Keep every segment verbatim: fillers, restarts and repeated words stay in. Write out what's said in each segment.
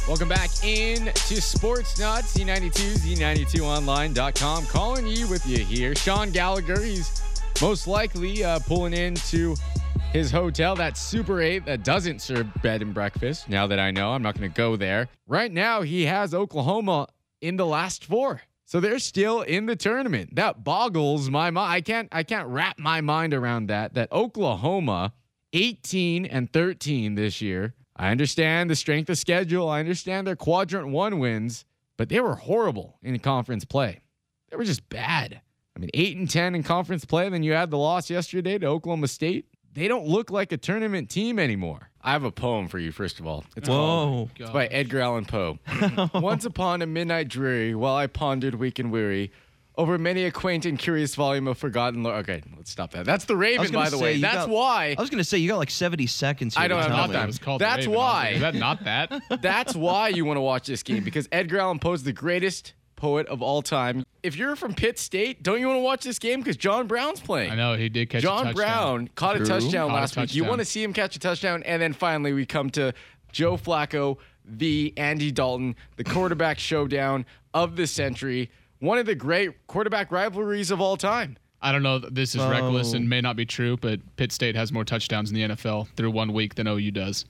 Welcome back in to Sports Nuts, Z ninety-two, Z ninety-two online dot com. Calling you with you here. Sean Gallagher, he's most likely uh, pulling into his hotel, that Super eight that doesn't serve bed and breakfast. Now that I know, I'm not going to go there. Right now, he has Oklahoma in the last four. So they're still in the tournament. That boggles my mind. I can't I can't wrap my mind around that. That Oklahoma, eighteen and thirteen this year. I understand the strength of schedule. I understand their quadrant one wins, but they were horrible in conference play. They were just bad. I mean, eight and ten in conference play. Then you had the loss yesterday to Oklahoma State. They don't look like a tournament team anymore. I have a poem for you, first of all. It's Whoa. called, it's by Edgar Allan Poe. Once upon a midnight dreary, while I pondered weak and weary over many a quaint and curious volume of forgotten lore. Okay, let's stop that. That's the Raven, by the say, way. That's got, why. I was going to say, you got like seventy seconds here. I don't to have tell not me. that. It was called That's the Raven. why. Is that not that? That's why you want to watch this game, because Edgar Allan Poe is the greatest poet of all time. If you're from Pitt State, don't you want to watch this game? Because John Brown's playing. I know, he did catch a John touchdown. Brown caught True. a touchdown Caught a last week. You touchdown. want to see him catch a touchdown, and then finally we come to Joe Flacco, the Andy Dalton, the quarterback showdown of the century. One of the great quarterback rivalries of all time. I don't know. This is Oh. reckless and may not be true, but Pitt State has more touchdowns in the N F L through one week than O U does.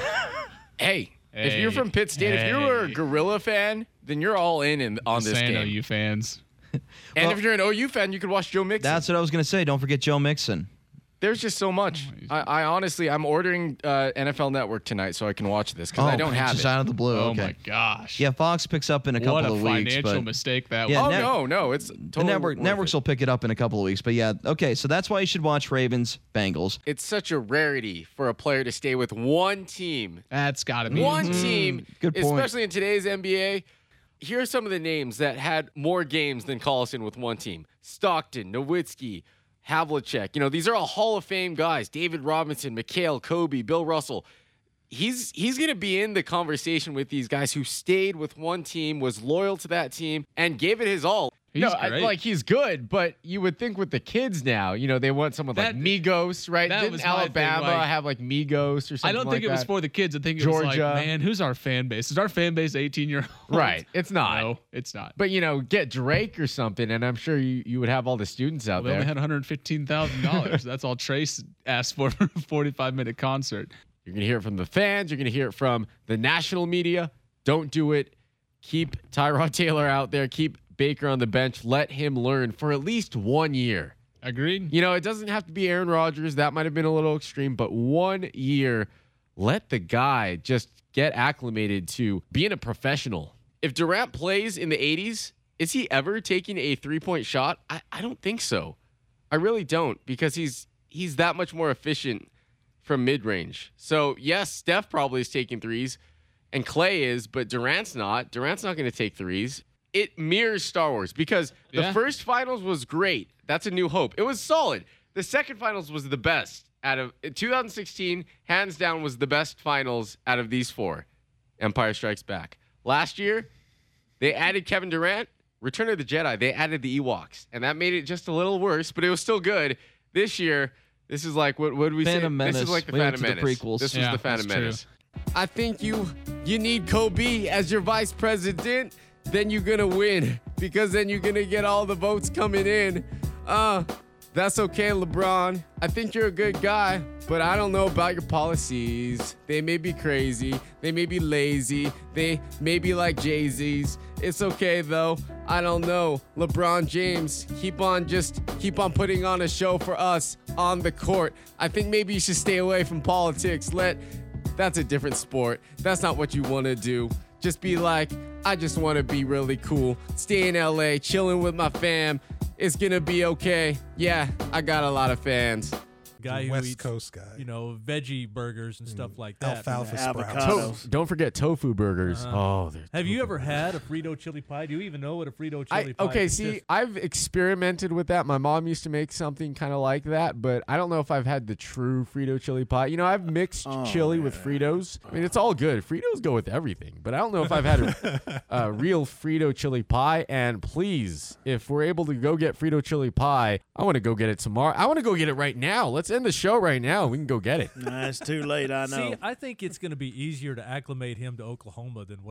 Hey, if Hey, you're from Pitt State, if you were a hey. Gorilla fan, then you're all in, in on Just this saying, game. O U fans. And Well, if you're an O U fan, you could watch Joe Mixon. That's what I was going to say. Don't forget Joe Mixon. There's just so much. I, I honestly, I'm ordering uh, N F L Network tonight so I can watch this because I don't have just it. out of the blue. Oh okay. my gosh. Yeah, Fox picks up in a couple what a of weeks. financial but mistake that Yeah, was. Oh net- no, no, it's totally the network worth networks it. will pick it up in a couple of weeks. But yeah, okay, so that's why you should watch Ravens Bengals. It's such a rarity for a player to stay with one team. That's got to be. One team, good point. especially in today's N B A. Here are some of the names that had more games than Collison with one team: Stockton, Nowitzki, Havlicek. You know, these are all Hall of Fame guys. David Robinson, McHale, Kobe, Bill Russell. He's he's going to be in the conversation with these guys who stayed with one team, was loyal to that team, and gave it his all. He's no, I- great. like he's good, but you would think with the kids now, you know, they want someone like That- Migos, right? that Didn't was my thing, Alabama like- have like Migos or something I don't think like it was that? for the kids. I think it was like, Georgia. man, who's our fan base? Is our fan base eighteen year olds? Right. It's not. No, it's not. But, you know, get Drake or something, and I'm sure you, you would have all the students out Well, they there. only had one hundred fifteen thousand dollars. That's all Trace asked for for a forty-five minute concert. You're going to hear it from the fans. You're going to hear it from the national media. Don't do it. Keep Tyrod Taylor out there. Keep Baker on the bench. Let him learn for at least one year. Agreed. You know, it doesn't have to be Aaron Rodgers. That might have been a little extreme, but one year, let the guy just get acclimated to being a professional. If Durant plays in the eighties, is he ever taking a three-point shot? I, I don't think so. I really don't, because he's he's that much more efficient from mid-range. So, yes, Steph probably is taking threes, and Clay is, but Durant's not. Durant's not going to take threes. It mirrors Star Wars, because the Yeah. first finals was great. That's A New Hope. It was solid. The second finals was the best out of two thousand sixteen. Hands down, was the best finals out of these four. Empire Strikes Back. Last year, they added Kevin Durant. Return of the Jedi. They added the Ewoks, and that made it just a little worse, but it was still good. This year, this is like what would we Phantom say? Menace. This is like the We went Phantom to the Menace. prequels. This was Yeah, the Phantom that's true. Menace. I think you you need Kobe as your vice president. Then you're gonna win, because then you're gonna get all the votes coming in. Uh, that's okay, LeBron. I think you're a good guy, but I don't know about your policies. They may be crazy. They may be lazy. They may be like Jay-Z's. It's okay though. I don't know. LeBron James, keep on just keep on putting on a show for us on the court. I think maybe you should stay away from politics. Let That's a different sport. That's not what you want to do. Just be like, I just want to be really cool. Stay in L A, chilling with my fam. It's going to be okay. Yeah, I got a lot of fans. Guy who West eats, Coast guy. you know, veggie burgers and stuff like that. Alfalfa sprouts. Avocados. To- don't forget tofu burgers. Uh-huh. Oh, they're Have you tofu ever burgers. had a Frito chili pie? Do you even know what a Frito chili I, pie okay, is? see, I've experimented with that. My mom used to make something kind of like that, but I don't know if I've had the true Frito chili pie. You know, I've mixed Oh, chili with Fritos. I mean, it's all good. Fritos go with everything, but I don't know if I've had a, a real Frito chili pie. And please, if we're able to go get Frito chili pie, I want to go get it tomorrow. I want to go get it right now. Let's end the show right now. We can go get it. Nah, it's too late, I know. See, I think it's going to be easier to acclimate him to Oklahoma than what